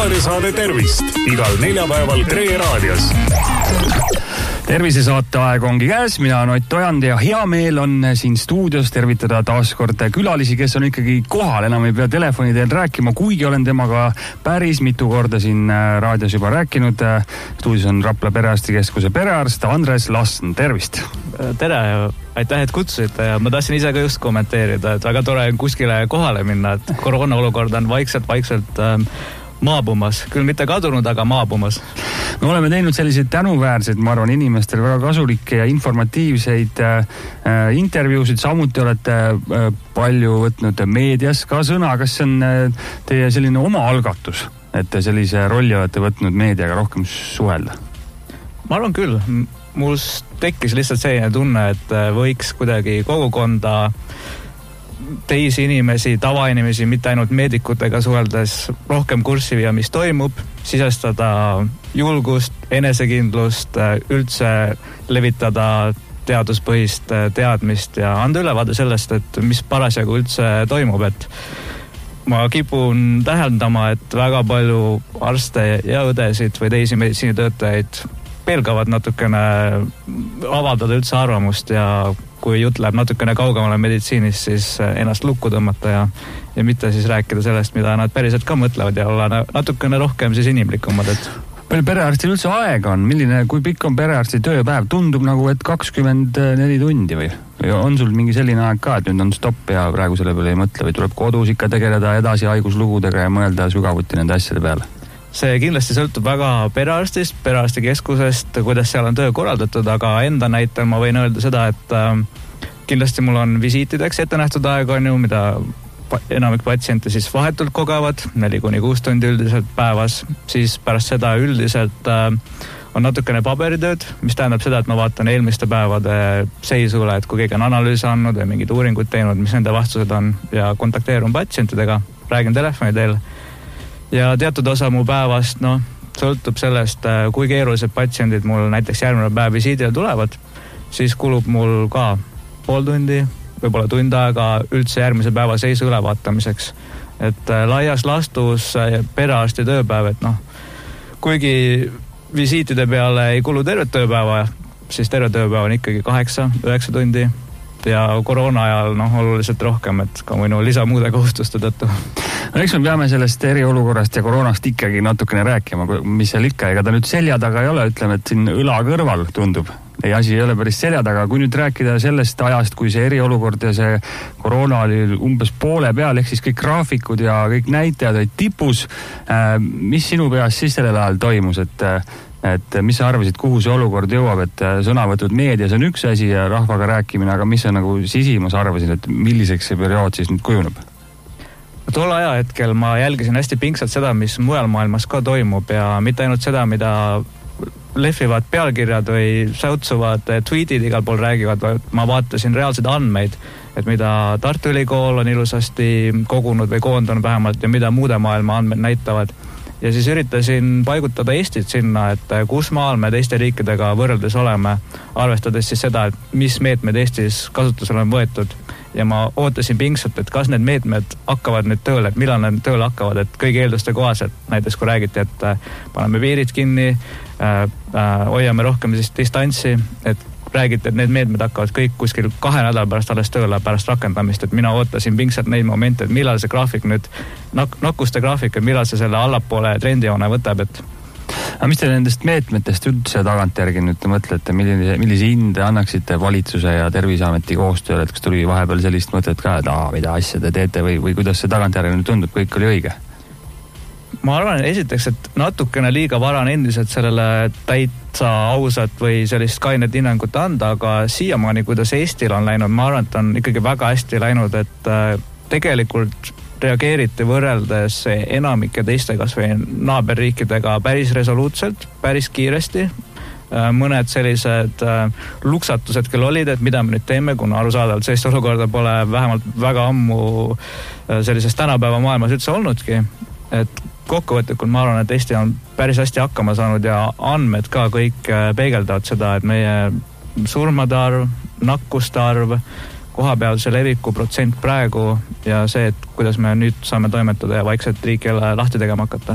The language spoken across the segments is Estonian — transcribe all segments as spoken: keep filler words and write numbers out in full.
raadiosaade Tervist igal neljapäeval Tre raadios. Tervisesaate aeg ongi käes, mina on Ott Ojand ja hea meel on siin stuudios tervitada taaskord külalisi, kes on ikkagi kohal, enam ei pea telefoni teel rääkima, kuigi olen temaga päris mitu korda siin raadios juba rääkinud. Stuudios on Rapla Perearstikeskuse perearst Andres Lassn, tervist! Tere, aitäh, et kutsusite ja ma tahtsin ise ka just kommenteerida, et väga tore on kuskile kohale minna, et koroona olukord on vaikselt-vaikselt ähm, maabumas, küll mitte kadunud, aga maabumas. Me oleme teinud selliseid tänuväärseid, ma arvan, inimestel väga kasulikke ja informatiivseid äh, intervjuusid, samuti olete äh, palju võtnud meedias ka sõna. Kas see on äh, teie selline oma algatus, et te sellise rolli olete võtnud meediaga rohkem suhelda? Ma arvan küll. Mul tekkis lihtsalt selline tunne, et võiks kuidagi kogukonda teisi inimesi, tavainimesi, mitte ainult meedikutega suheldes rohkem kurssi viia, mis toimub, sisestada julgust, enesekindlust, üldse levitada teaduspõhist teadmist ja anda ülevaade sellest, et mis parasjagu üldse toimub, et ma kipun täheldama, et väga palju arste ja õdesid või teisi meditsiinitöötajaid pelgavad natukene avaldada üldse arvamust ja kui jutt läheb natukene kaugemale meditsiinist, siis ennast lukku tõmmata ja, ja mitte siis rääkida sellest, mida nad päriselt ka mõtlevad ja olla natukene rohkem siis inimlikumad. Et... Palju perearstil üldse aega on? Milline, kui pikk on perearsti tööpäev? Tundub nagu, et kakskümmend neli tundi või? Või on sul mingi selline aeg ka, et nüüd on stopp ja praegu selle peale ei mõtle või tuleb kodus ikka tegeleda edasi haiguslugudega ja mõelda sügavuti nende asjade peale? See kindlasti sõltub väga perearstist, perearstikeskusest, kuidas seal on töö korraldatud, aga enda näitel ma võin öelda seda, et äh, kindlasti mul on visiitideks ette nähtud aeg on ju, mida enamik patsiente siis vahetult kogevad, neli kuni kuus tundi üldiselt päevas, siis pärast seda üldiselt äh, on natukene paberitööd, mis tähendab seda, et ma vaatan eelmiste päevade seisule, et kui keegi on analüüse andnud või mingid uuringud teinud, mis nende vastused on ja kontakteerun patsientidega, räägin telefoni teel. Ja teatud osa mu päevast, no, sõltub sellest, kui keerulised patsiendid mul näiteks järgmine päev visiidile tulevad, siis kulub mul ka pool tundi, võib-olla tund aega üldse järgmise päeva seisu ülevaatamiseks. Et laias lastus perearsti tööpäev, et noh, kuigi visiitide peale ei kulu tervet tööpäeva, siis terve tööpäev on ikkagi kaheksa, üheksa tundi ja koroona ajal noh, oluliselt rohkem, et ka minu lisamuude kohustuste tõttu. No eks me peame sellest eriolukorrast ja koroonast ikkagi natukene rääkima, mis seal ikka, ega ta nüüd selja taga ei ole, ütleme, et siin õla kõrval tundub. Ei asi ei ole päris selja taga, kui nüüd rääkida sellest ajast, kui see eriolukord ja see koroona oli umbes poole peal, ehk siis kõik graafikud ja kõik näitajad olid tipus. Mis sinu peas siis sellel ajal toimus, et et mis sa arvasid, kuhu see olukord jõuab, et sõnavõtud meedias on üks asi ja rahvaga rääkimine, aga mis sa nagu sisimas arvasid, et milliseks see periood siis nüüd kujuneb? Tol ajahetkel ma jälgisin hästi pingsalt seda, mis mujal maailmas ka toimub ja mitte ainult seda, mida lehvivad pealkirjad või säutsuvad tweetid igal pool räägivad, ma vaatasin reaalseid andmeid, et mida Tartu Ülikool on ilusasti kogunud või koondanud vähemalt ja mida muude maailma andmed näitavad. Ja siis üritasin paigutada Eestit sinna, et kus maal me teiste riikidega võrreldes oleme, arvestades siis seda, et mis meetmed Eestis kasutusele on võetud. Ja ma ootasin pingsalt, et kas need meetmed hakkavad nüüd tööle, et millal need tööle hakkavad, et kõigi eelduste kohaselt, näiteks kui räägiti, et paneme piirid kinni, äh, äh, hoiame rohkem siis distantsi, et räägiti, et need meetmed hakkavad kõik kuskil kahe nädala pärast alles tööle pärast rakendamist, et mina ootasin pingsalt neid momente, et millal see graafik nüüd, nak- nakkuste graafik, et millal see selle allapoole trendijoone võtab, et aga mis te nendest meetmetest üldse tagantjärgi nüüd te mõtlete, millise, millise hinde annaksite valitsuse ja Terviseameti koostööle, et kas tuli vahepeal sellist mõtet ka, et aa, mida asja te teete või, või kuidas see tagantjärgi nüüd tundub, kõik oli õige? Ma arvan esiteks, et natukene liiga vara on endiselt sellele täitsa ausat või sellist kainet hinnangut anda, aga siiamaani, kuidas Eestil on läinud, ma arvan, et on ikkagi väga hästi läinud, et tegelikult reageeriti võrreldes enamike teiste kas või naaberriikidega päris resoluutselt, päris kiiresti. Mõned sellised luksatused küll olid, et mida me nüüd teeme, kuna arusaadavalt sellist olukorda pole vähemalt väga ammu sellises tänapäeva maailmas üldse olnudki. Et kokkuvõtlikult ma arvan, et Eesti on päris hästi hakkama saanud ja andmed ka kõik peegeldavad seda, et meie surmade arv, nakkuste arv, kohapealse leviku protsent praegu ja see, et kuidas me nüüd saame toimetada ja vaikselt riik jälle lahti tegema hakata.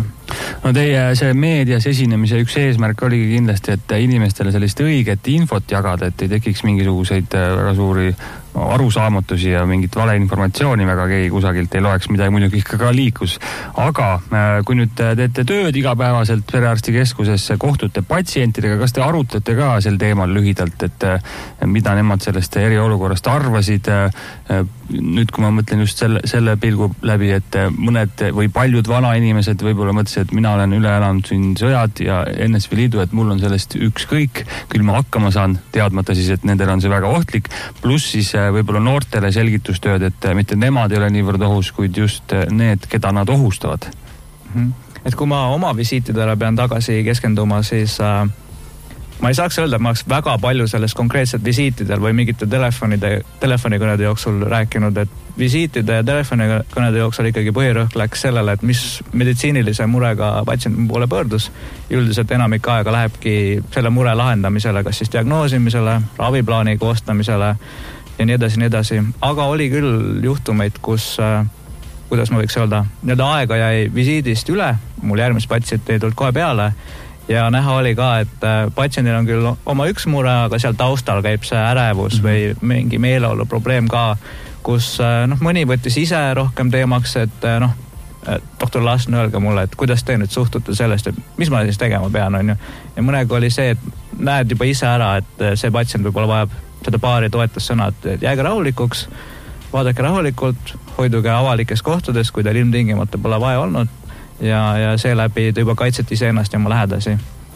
no teie see meedias esinemise üks eesmärk oligi kindlasti, et inimestele sellist õiget infot jagada, et ei tekiks mingisuguseid väga suuri arusaamatusi ja mingit valeinformatsiooni väga keegi kusagilt ei loeks, mida muidugi ikka ka liikus. Aga kui nüüd teete tööd igapäevaselt perearstikeskuses, kohtute patsientidega, kas te arutate ka sel teemal lühidalt, et mida nemad sellest eriolukorrast arvasid? Nüüd, kui ma mõtlen just selle, selle pilgu läbi, et mõned või paljud vanainimesed võib-olla mõtlesid, et mina olen üle elanud siin sõjad ja N S V Liidu, et mul on sellest ükskõik, küll ma hakkama saan, teadmata siis, et nendel on see väga ohtlik, pluss siis võib-olla noortele selgitustööd, et mitte nemad ei ole niivõrd ohus, kuid just need, keda nad ohustavad. Mm-hmm. Et kui ma oma visiitidele pean tagasi keskenduma, siis äh, ma ei saaks öelda, et ma oleks väga palju sellest konkreetselt visiitidel või mingite telefonide, telefonikõnede jooksul rääkinud, et visiitide ja telefonikõnede jooksul ikkagi põhirõhk läks sellele, et mis meditsiinilise murega patsient poole pöördus. Üldiselt enamik aega lähebki selle mure lahendamisele, kas siis diagnoosimisele, raviplaani koostamisele ja nii edasi, nii edasi. Aga oli küll juhtumeid, kus, kuidas ma võiks öelda, nii-öelda aega jäi visiidist üle, mul järgmist patsient ei tulnud kohe peale ja näha oli ka, et patsiendil on küll oma üks mure, aga seal taustal käib see ärevus mm-hmm. või mingi meeleolu probleem ka, kus noh, mõni võttis ise rohkem teemaks, et noh, doktor Laasn, öelge mulle, et kuidas te nüüd suhtute sellest, et mis ma siis tegema pean, on ju. Ja mõnega oli see, et näed juba ise ära, et see patsient võib-olla vajab seda paari toetussõna, et jääge rahulikuks, vaadake rahulikult, hoiduge avalikes kohtades, kui teil ilmtingimata pole vaja olnud ja, ja seeläbi te juba kaitsete iseennast ja oma lähedasi.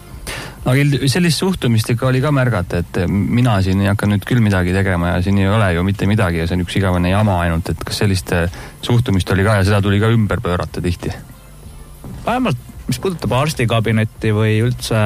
Aga sellist suhtumist ikka oli ka märgata, et mina siin ei hakka nüüd küll midagi tegema ja siin ei ole ju mitte midagi ja see on üks igavene jama ainult, et kas sellist suhtumist oli ka ja seda tuli ka ümber pöörata tihti? Vähemalt, mis puudutab arstikabinetti või üldse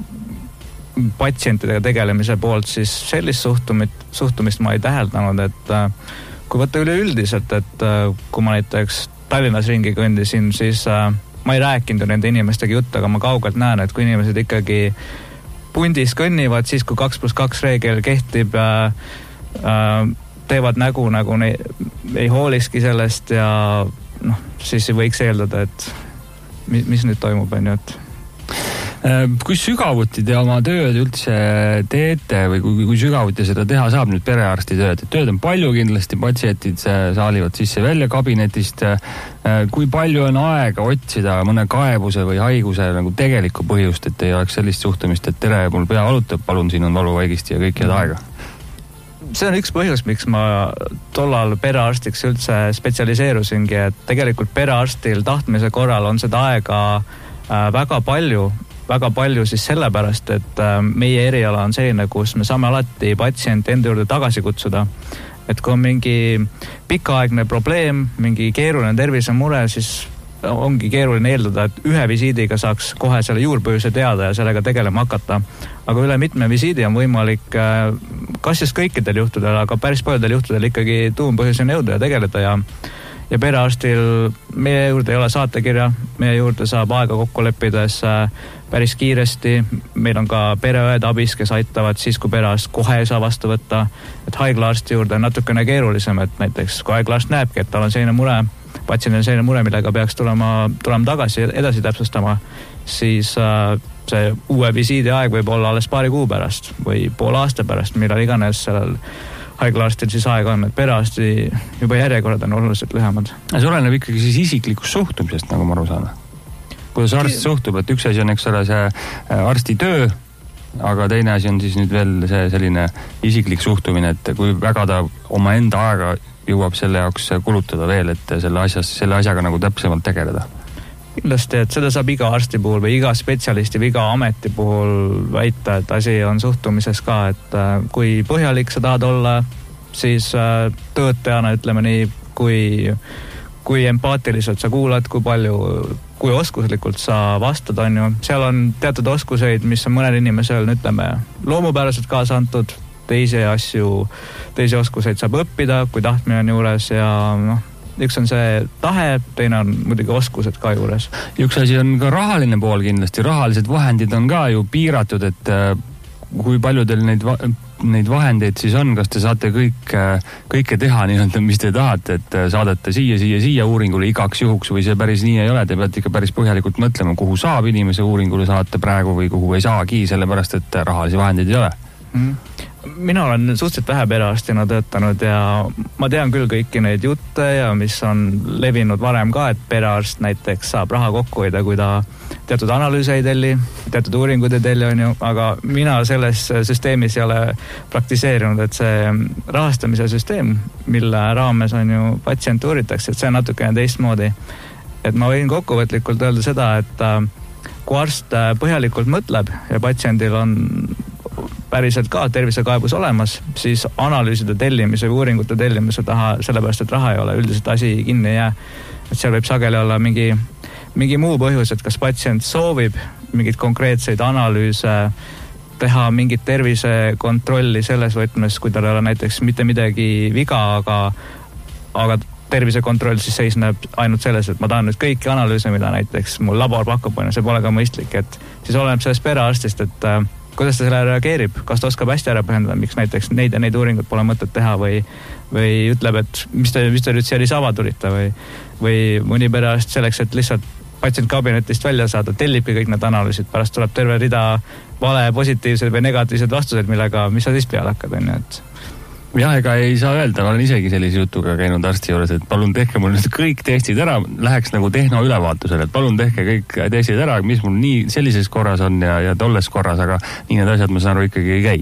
patsientidega tegelemise poolt, siis sellist suhtumist, suhtumist ma ei täheldanud, et kui võtta üleüldiselt, et kui ma näiteks Tallinnas ringi kõndisin, siis äh, ma ei rääkinud ju nende inimestega juttu, aga ma kaugelt näen, et kui inimesed ikkagi pundis kõnnivad, siis kui kaks pluss kaks reegel kehtib, äh, äh, teevad nägu, nagu ne, ei hooliski sellest ja noh, siis võiks eeldada, et mis, mis nüüd toimub, on ju, et kui sügavuti te oma tööd üldse teete või kui, kui sügavuti seda teha saab nüüd perearsti tööd? Tööd on palju kindlasti, patsientid saalivad sisse välja kabinetist. Kui palju on aega otsida mõne kaebuse või haiguse nagu tegelikku põhjust, et ei oleks sellist suhtumist, et tere, mul pea valutab, palun, siin on valuvaigisti ja kõik head aega? See on üks põhjus, miks ma tollal perearstiks üldse spetsialiseerusingi, et tegelikult perearstil tahtmise korral on seda aega väga palju, väga palju siis sellepärast, et meie eriala on selline, kus me saame alati patsienti enda juurde tagasi kutsuda. Et kui on mingi pikaaegne probleem, mingi keeruline tervisemure, siis ongi keeruline eeldada, et ühe visiidiga saaks kohe selle juurpõhjuse teada ja sellega tegelema hakata. Aga üle mitme visiidi on võimalik kas siis kõikidel juhtudel, aga päris paljudel juhtudel ikkagi tuumpõhjuseni jõuda ja tegeleda ja Ja perearstil meie juurde ei ole saatekirja, meie juurde saab aega kokku leppides päris kiiresti. Meil on ka pereõed abis, kes aitavad siis, kui perearst kohe ei saa vastu võtta. Et haiglaarsti juurde on natukene keerulisem, et näiteks kui haiglaarst näebki, et tal on selline mure, patsiendil on selline mure, millega peaks tulema, tulema tagasi edasi täpsustama, siis see uue visiidi aeg võib olla alles paari kuu pärast või pool aasta pärast, millal iganes sellel haiglaarstil siis aega on, et perearsti juba järjekorrad on oluliselt lühemad. See oleneb ikkagi siis isiklikust suhtumisest, nagu ma aru saan. Kuidas arst suhtub, et üks asi on, eks ole, see arsti töö, aga teine asi on siis nüüd veel see selline isiklik suhtumine, et kui väga ta oma enda aega jõuab selle jaoks kulutada veel, et selle, asjas, selle asjaga nagu täpsemalt tegeleda. Kindlasti, et seda saab iga arsti puhul või iga spetsialisti või iga ameti puhul väita, et asi on suhtumises ka, et kui põhjalik sa tahad olla, siis töötajana, ütleme nii, kui, kui empaatiliselt sa kuulad, kui palju, kui oskuslikult sa vastad, on ju. Seal on teatud oskuseid, mis on mõnel inimesel, ütleme, loomupäraselt kaasa antud, teisi asju, teisi oskuseid saab õppida, kui tahtmine on juures ja noh, üks on see tahe, teine on muidugi oskused ka juures. Üks asi on ka rahaline pool kindlasti. Rahalised vahendid on ka ju piiratud, et kui palju teil neid neid vahendeid siis on, kas te saate kõik, kõike teha nii-öelda, mis te tahate, et saadate siia, siia, siia uuringule igaks juhuks või see päris nii ei ole, te peate ikka päris põhjalikult mõtlema, kuhu saab inimese uuringule saata praegu või kuhu ei saagi, sellepärast et rahalisi vahendeid ei ole? Mina olen suhteliselt vähe perearstina töötanud ja ma tean küll kõiki neid jutte ja mis on levinud varem ka, et perearst näiteks saab raha kokku hoida, kui ta teatud analüüse ei telli, teatud uuringud ei telli, on ju, aga mina selles süsteemis ei ole praktiseerinud, et see rahastamise süsteem, mille raames on ju patsiente uuritakse, et see on natukene teistmoodi. Et ma võin kokkuvõtlikult öelda seda, et kui arst põhjalikult mõtleb ja patsiendil on päriselt ka tervisekaebus olemas, siis analüüside tellimise või uuringute tellimise taha, sellepärast et raha ei ole, üldiselt asi kinni ei jää. Et seal võib sageli olla mingi, mingi muu põhjus, et kas patsient soovib mingid konkreetseid analüüse, teha mingit tervisekontrolli selles võtmes, kui tal ei ole näiteks mitte midagi viga, aga, aga tervisekontroll siis seisneb ainult selles, et ma tahan nüüd kõiki analüüse, mida näiteks mul labor pakub, see pole ka mõistlik, et siis oleneb sellest perearstist, et kuidas ta selle reageerib, kas ta oskab hästi ära põhjendada, miks näiteks neid ja neid uuringut pole mõtet teha või, või ütleb, et mis te, mis te nüüd siia lisava tulite või, või mõni perearst selleks, et lihtsalt patsient kabinetist välja saada, tellibki kõik need analüüsid, pärast tuleb terve rida vale, positiivsed või negatiivsed vastused, millega, mis sa siis peale hakkad, on ju, et jah, ega ei saa öelda, ma olen isegi sellise jutuga käinud arsti juures, et palun tehke mul nüüd kõik testid ära, läheks nagu tehnoülevaatusele, et palun tehke kõik testid ära, mis mul nii sellises korras on ja, ja tolles korras, aga nii need asjad, ma saan aru, ikkagi ei käi.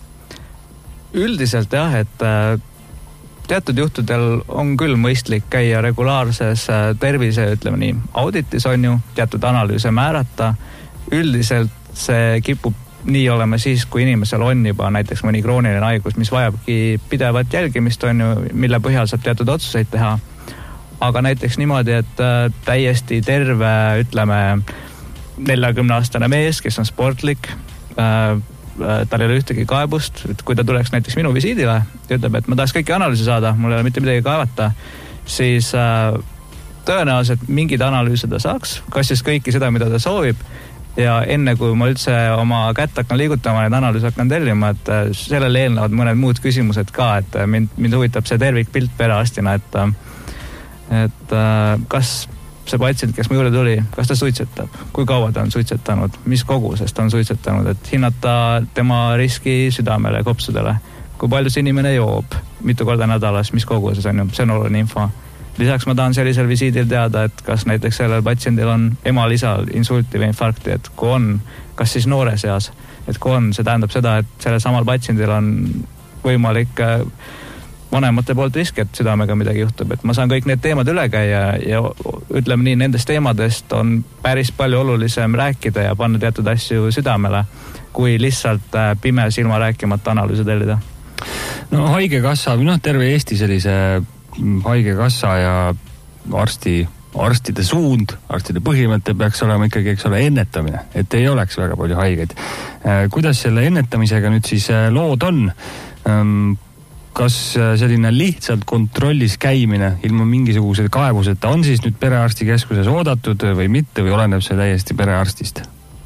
Üldiselt jah, et teatud juhtudel on küll mõistlik käia regulaarses tervise, ütleme nii, auditis on ju, teatud analüüse määrata. Üldiselt see kipub nii oleme siis, kui inimesel on juba näiteks mõni krooniline haigus, mis vajabki pidevat jälgimist, on ju, mille põhjal saab teatud otsuseid teha. Aga näiteks niimoodi, et täiesti terve, ütleme, neljakümne-aastane mees, kes on sportlik, tal ei ole ühtegi kaebust, et kui ta tuleks näiteks minu visiidile ja ütleb, et ma tahaks kõiki analüüse saada, mul ei ole mitte midagi kaevata, siis tõenäoliselt mingid analüüse ta saaks, kas siis kõiki seda, mida ta soovib, ja enne kui ma üldse oma kätt hakkan liigutama, need analüüse hakkan tellima, et sellele eelnevad mõned muud küsimused ka, et mind, mind huvitab see tervikpilt perearstina, et, et kas see patsient, kes mu juurde tuli, kas ta suitsetab, kui kaua ta on suitsetanud, mis kogusest ta on suitsetanud, et hinnata tema riski südamele, kopsudele, kui palju see inimene joob, mitu korda nädalas, mis koguses on ju, see on oluline info. Lisaks ma tahan sellisel visiidil teada, et kas näiteks sellel patsiendil on emal isal insulti või infarkti, et kui on, kas siis noores eas, et kui on, see tähendab seda, et sellel samal patsiendil on võimalik vanemate poolt risk, et südamega midagi juhtub, et ma saan kõik need teemad üle käia ja ütleme nii, nendest teemadest on päris palju olulisem rääkida ja panna teatud asju südamele, kui lihtsalt pime silma rääkimata analüüse tellida. No haigekassa, noh, terve Eesti sellise haigekassa ja arsti, arstide suund, arstide põhimõte peaks olema ikkagi, eks ole, ennetamine, et ei oleks väga palju haigeid. Kuidas selle ennetamisega nüüd siis lood on? Kas selline lihtsalt kontrollis käimine ilma mingisuguse kaebuseta on siis nüüd perearstikeskuses oodatud või mitte või oleneb see täiesti perearstist?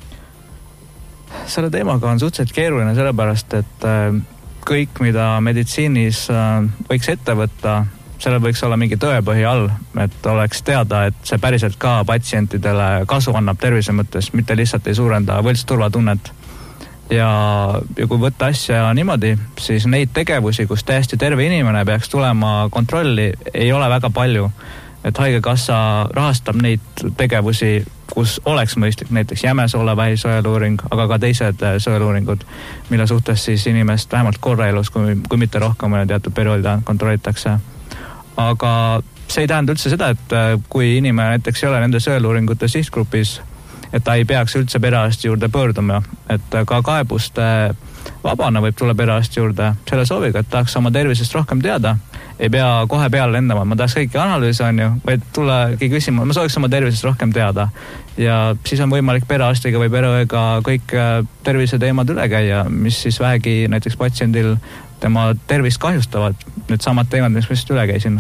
Selle teemaga on suhteliselt keeruline sellepärast, et kõik, mida meditsiinis võiks ette võtta, selle võiks olla mingi tõepõhi all, et oleks teada, et see päriselt ka patsientidele kasu annab tervise mõttes, mitte lihtsalt ei suurenda võltsturvatunnet. Ja, ja kui võtta asja niimoodi, siis neid tegevusi, kus täiesti terve inimene peaks tulema kontrolli, ei ole väga palju. Et haigekassa rahastab neid tegevusi, kus oleks mõistlik, näiteks Jämesoole-Vähi sõeluuring, aga ka teised sõeluuringud, mille suhtes siis inimest vähemalt korra elus, kui, kui mitte rohkem teatud perioodida kontrollitakse. Aga see ei tähenda üldse seda, et kui inimene näiteks ei ole nende sõeluuringute sihtgrupis, et ta ei peaks üldse perearsti juurde pöörduma, et ka kaebuste vabana võib tulla perearsti juurde selle sooviga, et tahaks oma tervisest rohkem teada, ei pea kohe peale lendama, ma tahaks kõiki analüüse on ju, vaid tullagi küsima, ma sooviks oma tervisest rohkem teada ja siis on võimalik perearstiga või pereõega kõik terviseteemad üle käia, mis siis vähegi näiteks patsiendil tema tervist kahjustavad, need samad teemad, mis ma just üle käisin.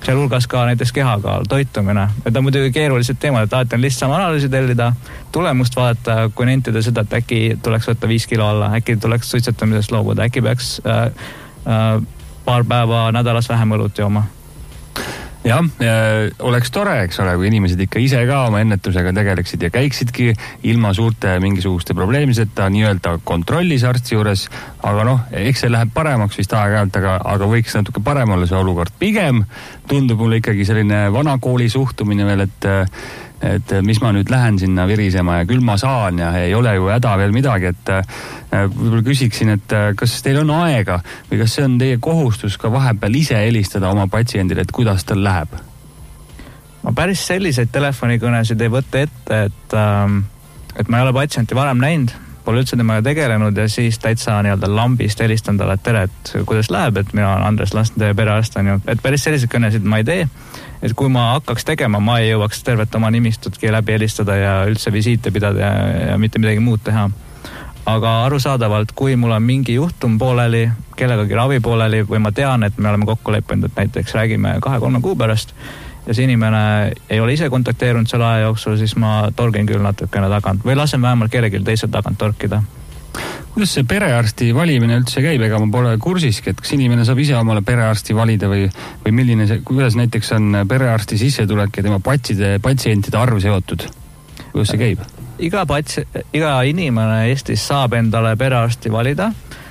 sealhulgas ka näiteks kehakaal, toitumine. Et on muidugi keerulised teemad, et alati on lihtsam analüüsi tellida, tulemust vaadata, kui nentida seda, et äkki tuleks võtta viis kilo alla, äkki tuleks suitsetamisest loobuda, äkki peaks äh, äh, paar päeva nädalas vähem õlut jooma. Jah, oleks tore, eks ole, kui inimesed ikka ise ka oma ennetusega tegeleksid ja käiksidki ilma suurte mingisuguste probleemiseta nii-öelda kontrollis arsti juures, aga noh, eks see läheb paremaks vist aeg-ajalt, aga, aga võiks natuke parem olla see olukord. Pigem tundub mulle ikkagi selline vanakooli suhtumine veel, et et mis ma nüüd lähen sinna virisema ja küll ma saan ja ei ole ju häda veel midagi, et võib-olla küsiksin, et kas teil on aega või kas see on teie kohustus ka vahepeal ise helistada oma patsiendile, et kuidas tal läheb? Ma päris selliseid telefonikõnesid ei võtta ette, et, et ma ei ole patsienti varem näinud, pole üldse temaga tegelenud ja siis täitsa nii-öelda lambist helistan talle, et tere, et kuidas läheb, et mina olen Andres Lasten, teie perearst on ju, et päris selliseid kõnesid ma ei tee. Et kui ma hakkaks tegema, ma ei jõuaks tervet oma nimistutki läbi helistada ja üldse visiite pidada ja, ja mitte midagi muud teha. Aga arusaadavalt, kui mul on mingi juhtum pooleli, kellegagi ravi pooleli või ma tean, et me oleme kokku leppinud, et näiteks räägime kahe-kolme kuu pärast ja see inimene ei ole ise kontakteerunud selle aja jooksul, siis ma torgin küll natukene tagant või lasen vähemalt kellelgi teisel tagant torkida. Kuidas see perearsti valimine üldse käib, ega ma pole kursiski, et kas inimene saab ise omale perearsti valida või, või milline see, kuidas näiteks on perearsti sissetulek ja tema patside, patsientide arv seotud? Kuidas see käib? Iga, pats, iga inimene Eestis saab endale perearsti valida.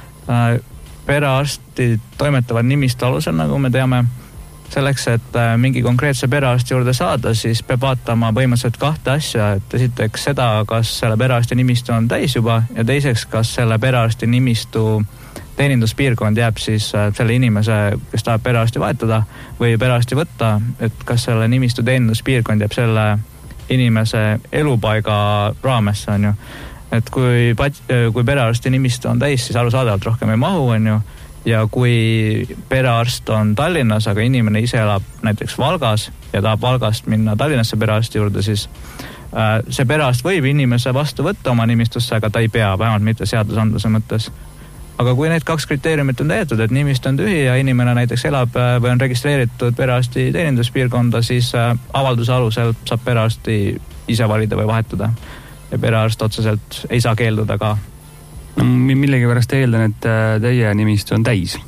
Perearsti toimetavad nimistu alusel, nagu me teame. Selleks, et mingi konkreetse perearsti juurde saada, siis peab vaatama põhimõtteliselt kahte asja, et esiteks seda, kas selle perearsti nimistu on täis juba ja teiseks, kas selle perearsti nimistu teeninduspiirkond jääb siis selle inimese, kes tahab perearsti vahetada või perearsti võtta, et kas selle nimistu teeninduspiirkond jääb selle inimese elupaiga raamesse, on ju. Et kui, kui perearsti nimistu on täis, siis arusaadavalt rohkem ei mahu, on ju. Ja kui perearst on Tallinnas, aga inimene ise elab näiteks Valgas ja tahab Valgast minna Tallinnasse perearsti juurde, siis äh, see perearst võib inimese vastu võtta oma nimistusse, aga ta ei pea, vähemalt mitte seadusandluse mõttes. Aga kui need kaks kriteeriumit on täidetud, et nimist on tühi ja inimene näiteks elab või on registreeritud perearsti teeninduspiirkonda, siis äh, avalduse alusel saab perearsti ise valida või vahetada. Ja perearst otseselt ei saa keelduda ka. No, millegi pärast eeldan, et teie nimistu on täis?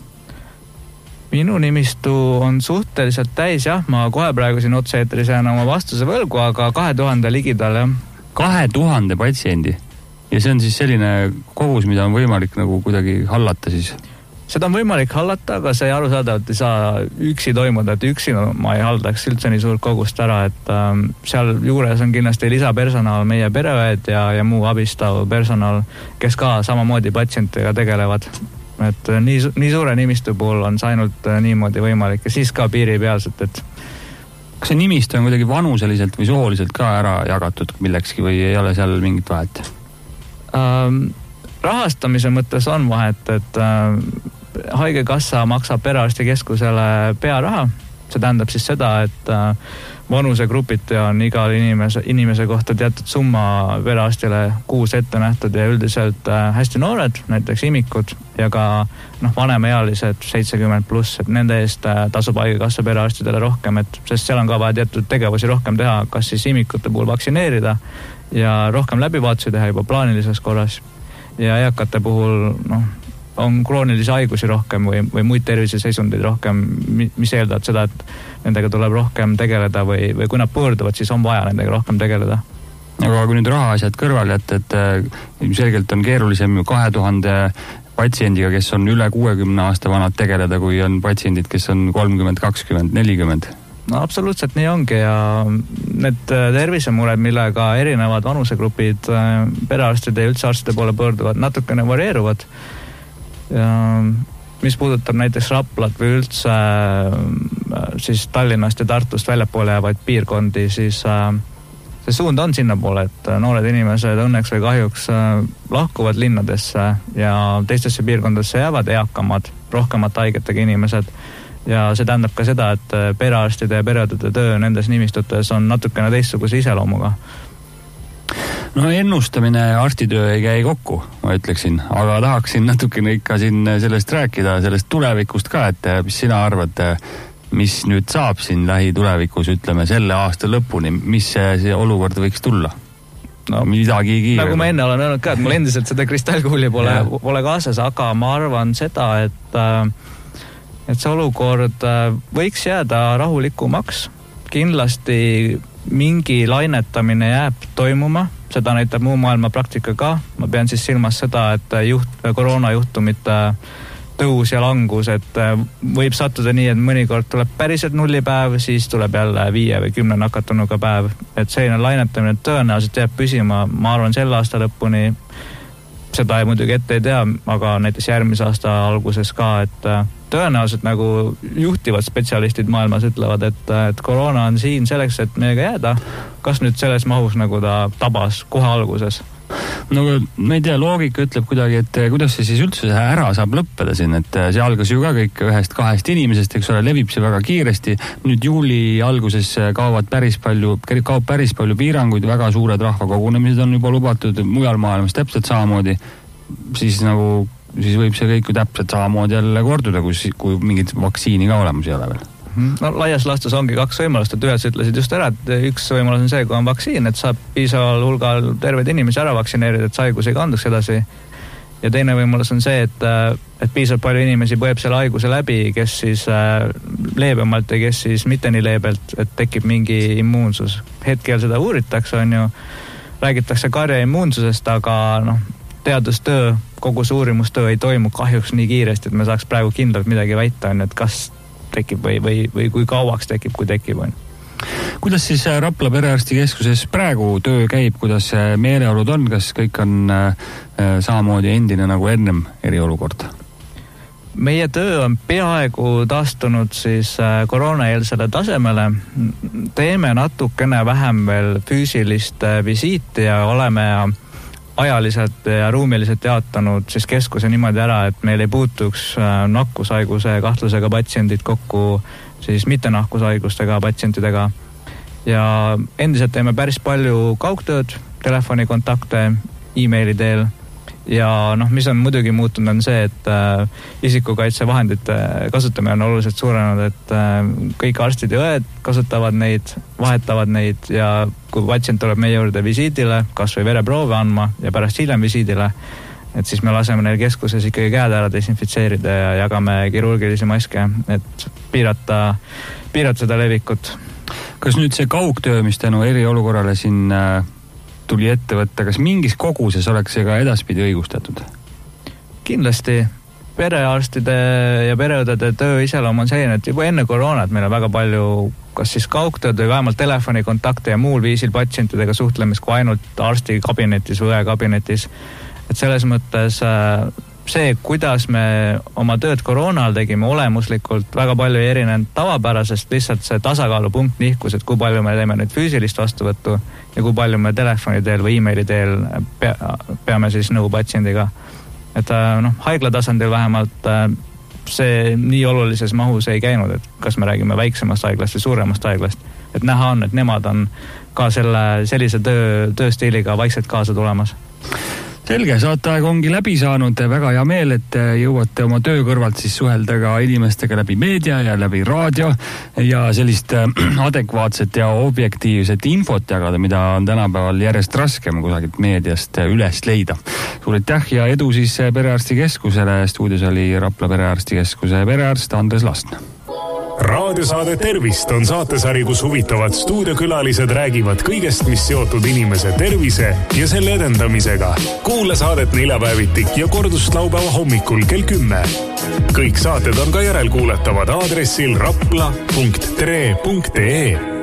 Minu nimistu on suhteliselt täis, jah. Ma kohe praegu siin otse-eetris jään oma vastuse võlgu, aga kahe tuhande ligidal, jah. Kahe tuhande patsiendi? Ja see on siis selline kogus, mida on võimalik nagu kuidagi hallata siis? Seda on võimalik hallata, aga see arusaadavalt ei saa üksi toimuda, et üksi no, ma ei haldaks üldse nii suurt kogust ära, et ähm, seal juures on kindlasti lisapersonal, meie pereõed ja, ja muu abistav personal, kes ka samamoodi patsientidega tegelevad. Et nii, nii suure nimistu puhul on see ainult niimoodi võimalik ja siis ka piiripealselt, et kas see nimistu on kuidagi vanuseliselt või sooliselt ka ära jagatud millekski või ei ole seal mingit vahet? Ähm, rahastamise mõttes on vahet, et äh, haigekassa maksab perearstikeskusele pearaha. See tähendab siis seda, et äh, vanusegrupiti on igal inimese, inimese kohta teatud summa perearstile kuus ette nähtud ja üldiselt äh, hästi noored, näiteks imikud ja ka noh, vanemaealised seitsekümmend pluss, et nende eest äh, tasub haigekassa perearstidele rohkem, et sest seal on ka vaja teatud tegevusi rohkem teha, kas siis imikute puhul vaktsineerida ja rohkem läbivaatusi teha juba plaanilises korras. Ja eakate puhul noh, on kroonilisi haigusi rohkem või, või muid terviseseisundeid rohkem, mis eeldavad seda, et nendega tuleb rohkem tegeleda või, või kui nad pöörduvad, siis on vaja nendega rohkem tegeleda. Aga kui nüüd raha asjad kõrval jätta, et selgelt on keerulisem ju kahe tuhande patsiendiga, kes on üle kuuekümne aasta vanad tegeleda, kui on patsiendid, kes on kolmkümmend, kakskümmend, nelikümmend. No absoluutselt nii ongi ja need tervisemured, millega erinevad vanusegrupid perearstide ja üldse arstide poole pöörduvad, natukene varieeruvad. Ja mis puudutab näiteks Raplat või üldse siis Tallinnast ja Tartust väljapoole jäävaid piirkondi, siis see suund on sinna poole, et noored inimesed õnneks või kahjuks lahkuvad linnadesse ja teistesse piirkondadesse jäävad eakamad, rohkemat haigetega inimesed. Ja see tähendab ka seda, et perearstide ja pereõdede töö nendes nimistutes on natukene teistsuguse iseloomuga. No ennustamine ja arstitöö ei käi kokku, ma ütleksin, aga tahaksin natukene ikka siin sellest rääkida, sellest tulevikust ka, et mis sina arvad, mis nüüd saab siin lähitulevikus, ütleme selle aasta lõpuni, mis see, see olukord võiks tulla? No, midagi kiire. Nagu ma enne olen öelnud ka, et mul endiselt seda kristallkuuli pole, pole kaasas, aga ma arvan seda, et, et see olukord võiks jääda rahulikumaks. Kindlasti mingi lainetamine jääb toimuma, seda näitab muu maailma praktika ka. Ma pean siis silmas seda, et juht, koroonajuhtumite tõus ja langus, et võib sattuda nii, et mõnikord tuleb päriselt nullipäev, siis tuleb jälle viie või kümne nakatunuga päev. Et selline lainetamine tõenäoliselt jääb püsima, ma arvan selle aasta lõpuni, seda ei muidugi ette ei tea, aga näiteks järgmise aasta alguses ka, et tõenäoliselt nagu juhtivad spetsialistid maailmas ütlevad, et, et koroona on siin selleks, et meiega jääda. Kas nüüd selles mahus nagu ta tabas kohe alguses? No ma ei tea, loogika ütleb kuidagi, et kuidas see siis üldse ära saab lõppeda siin, et see algas ju ka kõik ühest kahest inimesest, eks ole, levib see väga kiiresti. Nüüd juuli alguses kaovad päris palju, kaob päris palju piiranguid, väga suured rahvakogunemised on juba lubatud mujal maailmas täpselt samamoodi. Siis nagu, siis võib see kõik ju täpselt samamoodi jälle korduda, kui, kui mingit vaktsiini ka olemas ei ole veel. No laias laastus ongi kaks võimalust, et ühed ütlesid just ära, et üks võimalus on see, kui on vaktsiin, et saab piisaval hulgal terveid inimesi ära vaktsineerida, et see haigus ei kanduks edasi. Ja teine võimalus on see, et, et piisavalt palju inimesi põeb selle haiguse läbi, kes siis leebemalt ja kes siis mitte nii leebelt, et tekib mingi immuunsus. Hetkel seda uuritakse, on ju, räägitakse karja immuunsusest, aga noh, teadustöö, kogu see uurimustöö ei toimu kahjuks nii kiiresti, et me saaks praegu kindlalt midagi väita, on, et kas tekib või, või, või kui kauaks tekib, kui tekib on. Kuidas siis Rapla perearstikeskuses praegu töö käib, kuidas meeleolud on, kas kõik on äh, samamoodi endine nagu ennem eriolukord? Meie töö on peaaegu taastunud siis äh, koroonaeelsele tasemele. Teeme natukene vähem veel füüsilist äh, visiiti ja oleme ajaliselt ja ruumiliselt jaotanud siis keskuse niimoodi ära, et meil ei puutuks nakkushaiguse kahtlusega patsiendid kokku siis mitte nakkushaigustega patsientidega. Ja endiselt teeme päris palju kaugtööd, telefonikontakte, e-maili teel. Ja noh, mis on muidugi muutunud on see, et äh, isikukaitsevahendite kasutamine on oluliselt suurenenud, et äh, kõik arstid ja õed kasutavad neid, vahetavad neid ja kui patsient tuleb meie juurde visiidile, kas või vereproove andma ja pärast hiljem visiidile, et siis me laseme neil keskuses ikkagi käed ära desinfitseerida ja jagame kirurgilisi maske, et piirata, piirata seda levikut. Kas nüüd see kaugtöö, mis tänu eriolukorrale siin äh... tuli ette võtta, kas mingis koguses oleks see ka edaspidi õigustatud? Kindlasti. Perearstide ja pereõdede töö iseloom on selline, et juba enne koroonat meil on väga palju kas siis kaugtööd või vähemalt telefonikontakte ja muul viisil patsientidega suhtlemist kui ainult arsti kabinetis või õe kabinetis. Et selles mõttes see, kuidas me oma tööd koroonal tegime olemuslikult väga palju ei erinenud tavapärasest, lihtsalt see tasakaalupunkt nihkus, et kui palju me teeme nüüd füüsilist vastuvõttu ja kui palju me telefoni teel või e-maili teel pea, peame siis nõu patsiendiga. Et noh, haigla tasandil vähemalt see nii olulises mahus ei käinud, et kas me räägime väiksemast haiglast või suuremast haiglast. Et näha on, et nemad on ka selle sellise töö, tööstiiliga vaikselt kaasa tulemas. Selge, saateaeg ongi läbi saanud, väga hea meel, et jõuate oma töö kõrvalt siis suhelda ka inimestega läbi meedia ja läbi raadio ja sellist adekvaatset ja objektiivset infot jagada, mida on tänapäeval järjest raskem kusagilt meediast üles leida. Suur aitäh ja edu siis perearstikeskusele, stuudios oli Rapla perearstikeskuse perearst Andres Lastna. Raadiosaade Tervist on saatesari, kus huvitavad stuudiokülalised räägivad kõigest, mis seotud inimese tervise ja selle edendamisega. Kuula saadet neljapäevitik ja kordust laupäeva hommikul kell kümme. Kõik saated on ka järelkuulatavad aadressil rapla punkt tre punkt ee.